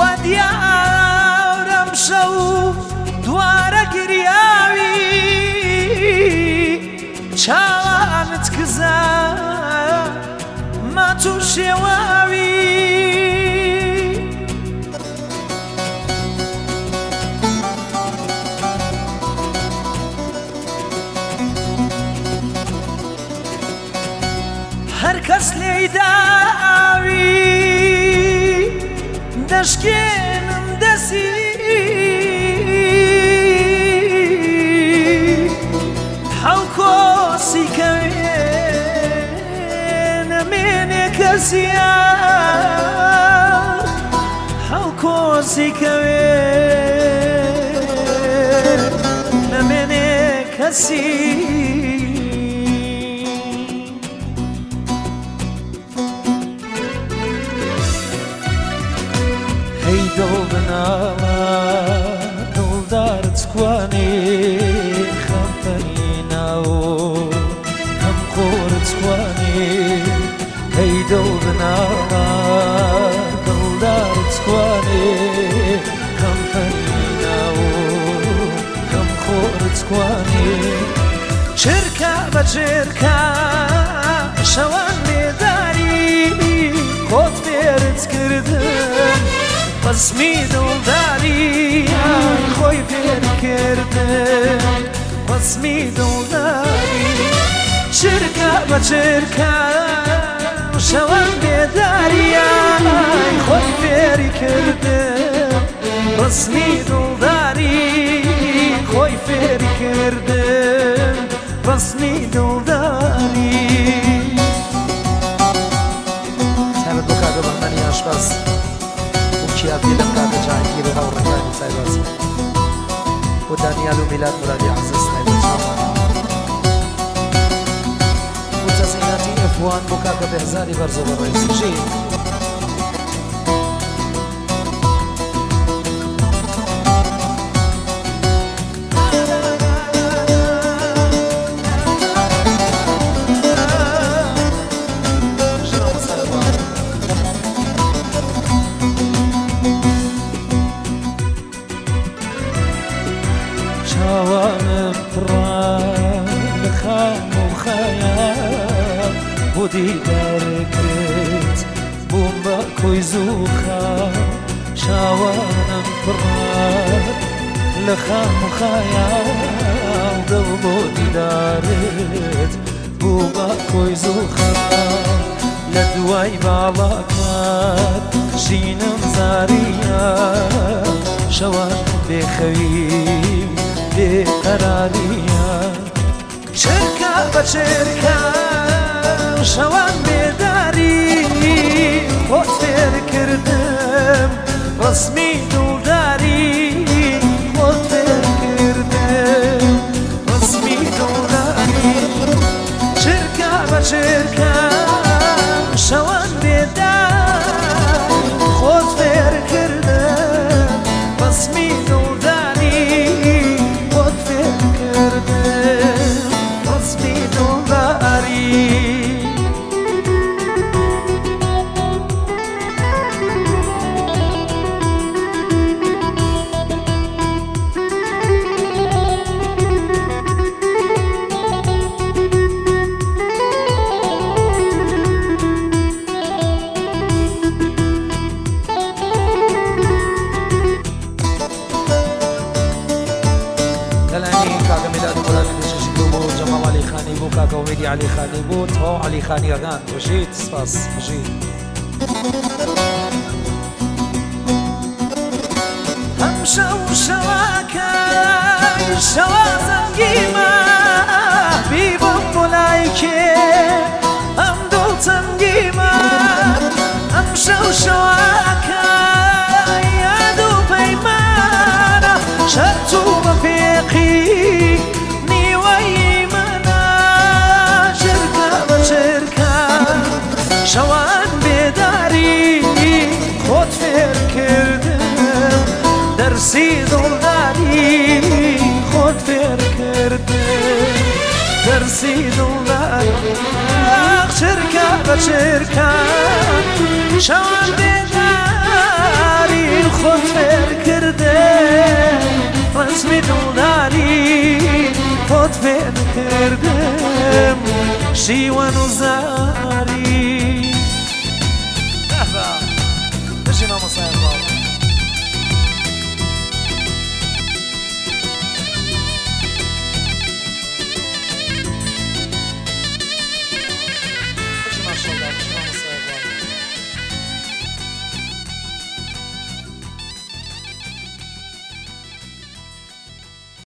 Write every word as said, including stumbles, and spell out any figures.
وا دیارم شەو دوارە گریاوی چاوانت کزا مات و شێواوی هەر کەس لێی داوی دەشکێنم دەسی حەو کۆسی کەوێ نەمێنێ کەسیە حەو کۆسی کەوێ نەمێنێ کەسی دڵ بناوە دڵدارت کوانێ خەمپەنی ناوە هەم خۆرت کوانێ هەی دڵ بناوە دڵدارت کوانێ خەمپەنی ناوە هەم خۆرت کوانێ چرکە بە چرکە شەوان بێداری خۆت فێرت کردن بەسمی دڵداری خۆی فێرکردن بەسمی دڵداری چرکە بە چرکە شەوان بێداریە خۆی فێری کردن بەسمی دڵداری خۆی فێری کردن بەسمی دڵداری سەبت بۆ کاگە بەمەنی ئاشپەز شيابي لم كان جاهي روها ورجاني سايباس ودانيال وميلاد مرادي عزيز سايباس شامان وتسعيناتي افوان بوكاكا بهزاري برزو بالرئيس جيد شاوانم پڕان لە خام و خەیال بۆ دیدارەکەت بووم بە کۆی زووخام شاوانم پڕان لە خام و خەیال دڵ بۆ دیدارت بووم بە کۆی زووخام لە دوای باڵاکات ژینم زاریە شەوان بێخەوی بێقەراریە چرکە بە چرکە شەوان بێداری خۆت فێرکردم ڕسمی دڵداری خۆت فێرکردم ڕسمی دڵداری چرکە بە چرکە شەوان بێداری خۆت فێرکردم ڕسمی دڵداری رسمي دڵداری كاكا وميدي علي خاني بوت هو علي خاني غان وجيت سباس وجيت هم شو شواكا شوا زنجيما بيبم ملايكي هم دول تنجيما هم شو شواكا يا دو بيمانا شرطو رفيقي شوان بێداری خۆت فێرکردم دەرسی دڵداری خۆت فێرکردم دەرسی دڵداری چرکە بە چرکە شوان بێداری کردم شیوان و زاری بجی نامو سایم